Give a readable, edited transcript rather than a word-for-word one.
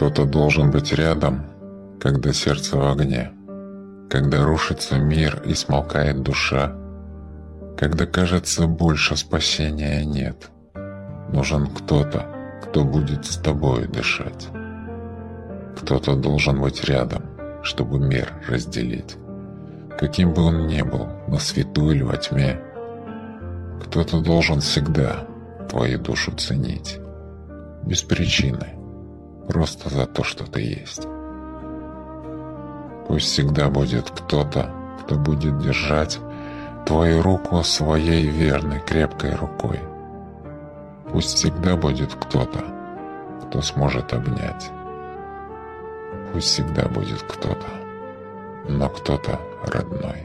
Кто-то должен быть рядом, когда сердце в огне, когда рушится мир и смолкает душа, когда кажется, больше спасения нет. Нужен кто-то, кто будет с тобой дышать. Кто-то должен быть рядом, чтобы мир разделить, каким бы он ни был, на свету или во тьме. Кто-то должен всегда твою душу ценить, без причины, просто за то, что ты есть. Пусть всегда будет кто-то, кто будет держать твою руку своей верной крепкой рукой. Пусть всегда будет кто-то, кто сможет обнять. Пусть всегда будет кто-то, но кто-то родной.